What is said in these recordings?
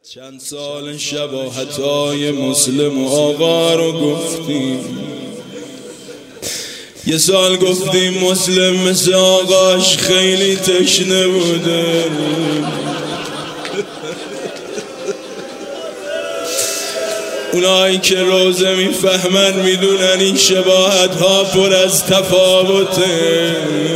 چند سال شباهتای مسلم و آقا رو گفتیم، یه سال گفتیم مسلم مثل آقاش خیلی تشنه بوده. اونایی که روزه میفهمن میدونن این شباهت ها پر از تفاوته.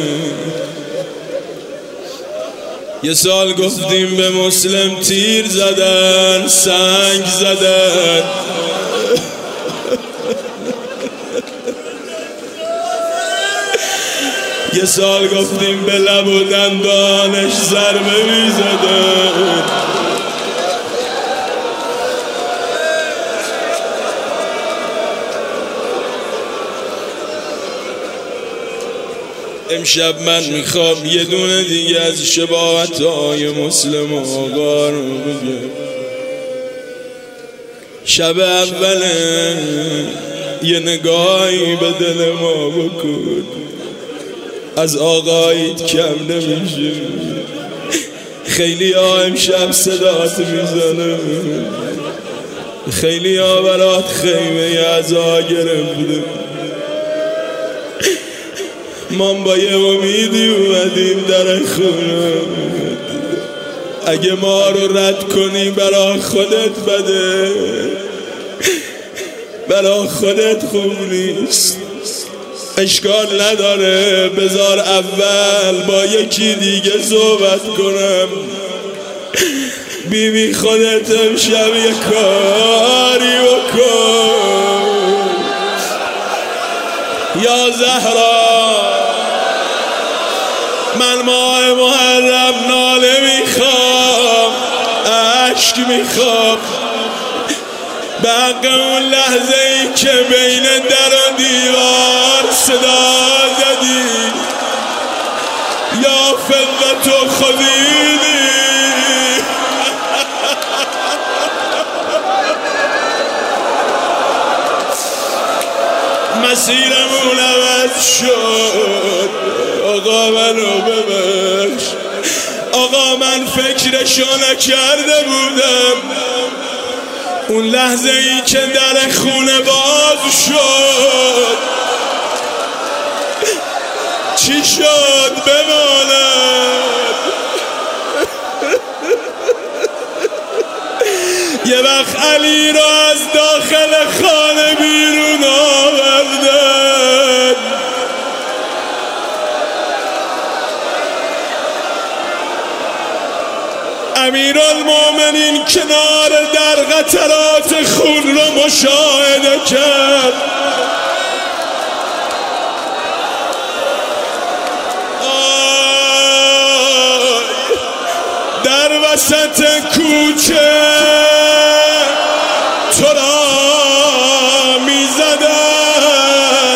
یه سال گفتیم به مسلم تیر زدن، سنگ زدن. یه سال گفتیم به لب و دندانش ضربه میزدن. امشب من میخوام یه دونه دیگه از شباهت‌های مسلم و آقا رو بگم. شب اوله یه نگاهی به دل ما بکن، از آقایت کم نمیشه. خیلی ها امشب صدات میزنه، خیلی ها برات خیمه عزا گرفته. ما با یه امیدی اومدیم در خونه، اگه ما رو رد کنی برا خودت بده، برا خودت خوب نیست. اشکال نداره، بذار اول با یکی دیگه صحبت کنم. بیبی خودت امشب یه کاری بکن. یا زهرا، من ماه محرم ناله میخوام، عشق میخوام به حق اون لحظه ای که بین در و دیوار صدا زدی یا فقط خدیدی. مسیرمون عوض شد. آقا منو ببخش، آقا من فکرشو نکرده بودم. اون لحظه ای که در خونه باز شد چی شد بماند. یه وقت علی را از داخل خانه بیرون آوردن. امیرالمومنین کنار در قطرات خون رو مشاهده کرد. در وسط کوچه تو را می زدن.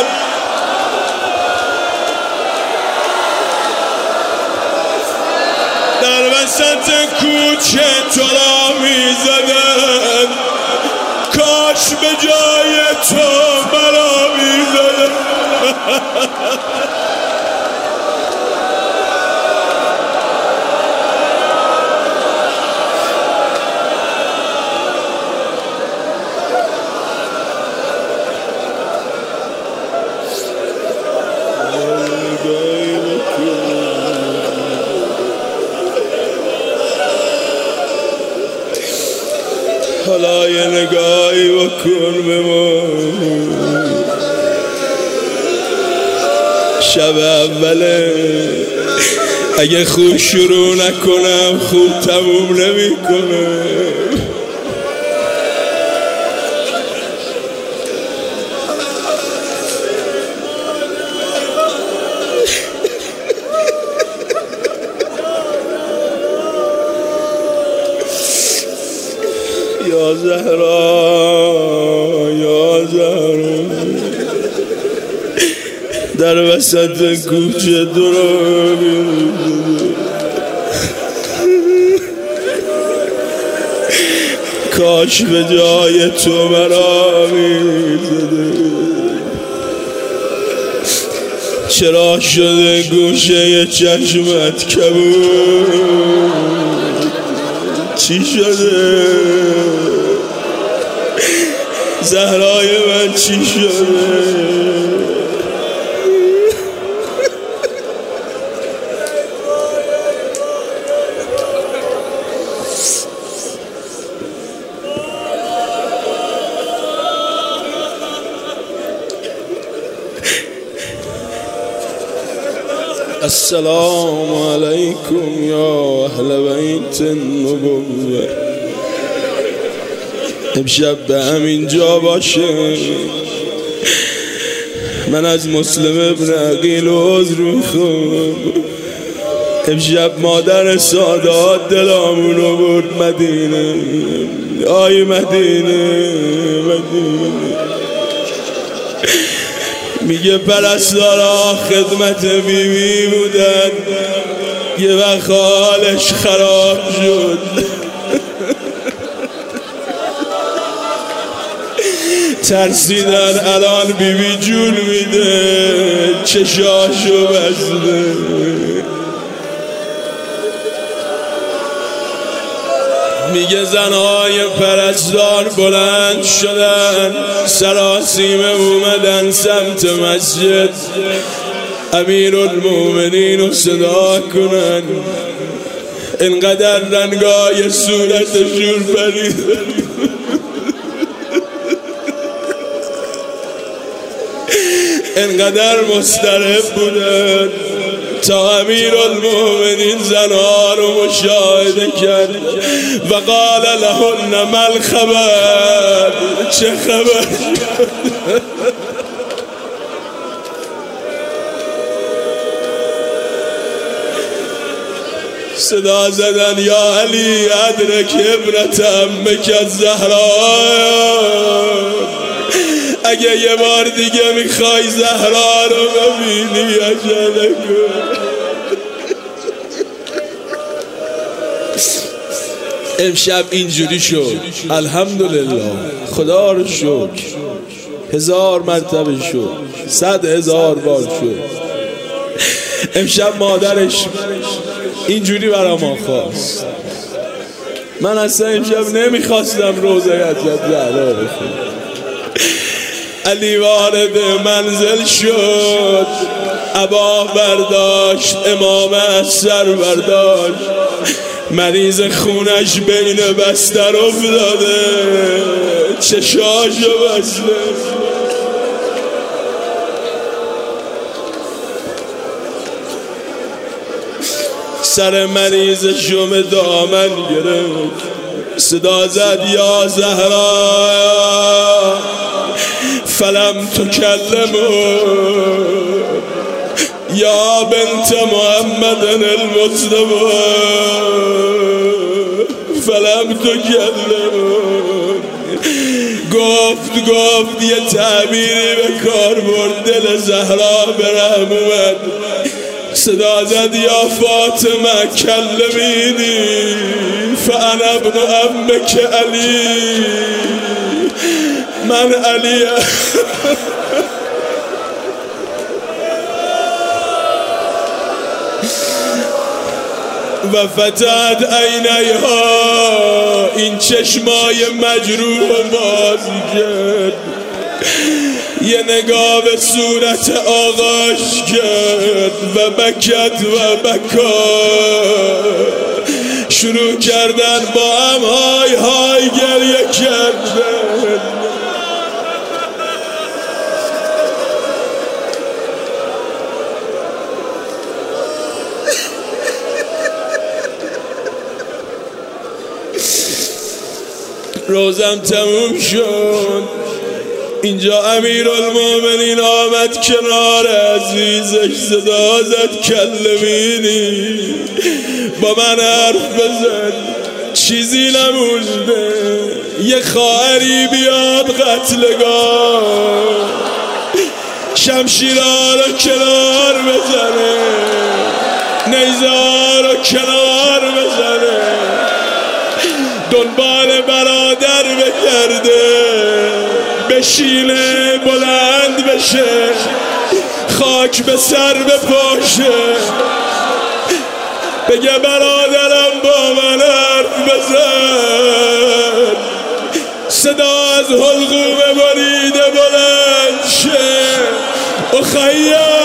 در وسط کوچه تو را می زدن. کاش به جای تو مرا می زدن. حالا یه نگاهی بکن به ما. شب اوله، اگه خوب شروع نکنم خوب تموم نمیکنه. یا زهرا، یا زهرا، در وسط کوچه درابی. کاش به جای تو مرا میزده. چرا شده گوشه چشمت کبود؟ چی شده؟ زهرای من چی شده؟ السلام علیکم یا اهل بیت النبوة. امشب به همین جا باشه. من از مسلم ابن عقیل عذر میخوام. امشب مادر سادات دلامونو برد مدینه. آی مدینه میگه پرستارا خدمت بیبی بودن، یه وقت حالش خراب شد. ترسیدن الان بیبی جون میده، چشاشو بسته. میگه زنهای پرستار بلند شدن، سراسیمه اومدن سمت مسجد امیرالمومنین رو صدا کنن. اینقدر رنگای صورتشون پرید، اینقدر مضطرب بودن تا امیرالمومنین زنها رو مشاهده کرد و قال لهن ما الخبر، چه خبر؟ صدا زدن یا علی ادرک ابنت عمک الزهرا. اگه یه بار دیگه میخوای زهرا رو ببینی عجله کن. امشب اینجوری شد. الحمدلله، خدا رو شکر. 1000 مرتبه شد، 100,000 بار شد. امشب مادرش اینجوری برا ما خواست. من اصلا امشب نمیخواستم روزه حضرت زهرا بخونم. علی وارد منزل شد، عبا برداشت، امام اثر برداشت، مریض خونش بین بستر افتاده، چشاشو بسته. سر مریض شم دامن گرفت، صدا زد یا زهرا فلم تکلمو یا بنت محمد المصطفى فلم تکلمو. گفت یه تعبیری به کار برد، دل زهرا برهم اومد. صدا زد یا فاطمه کلمینی فانا ابن عمک علی، من علی. و فتحت عینیها، این چشمای مجروح و باز کرد، یه نگاه به صورت آغاش کرد و بکت و بکا. شروع کردن با هم های گریه کردن. روزم تموم شد. اینجا امیرالمومنین آمد کنار عزیزش، صدا زد کلمینی، با من حرف بزن، چیزی نمونده، یه خواهری بیاد قتلگاه، شمشیرها رو کنار بزنه، نیزه‌ها رو کنار بزنه، دنبال برادر بگرده، بشینه بلند بشه، خاک به سر بپاشه، بگه برادرم با من حرف بزن. صدا از حلقوم بریده بلند شه اخیا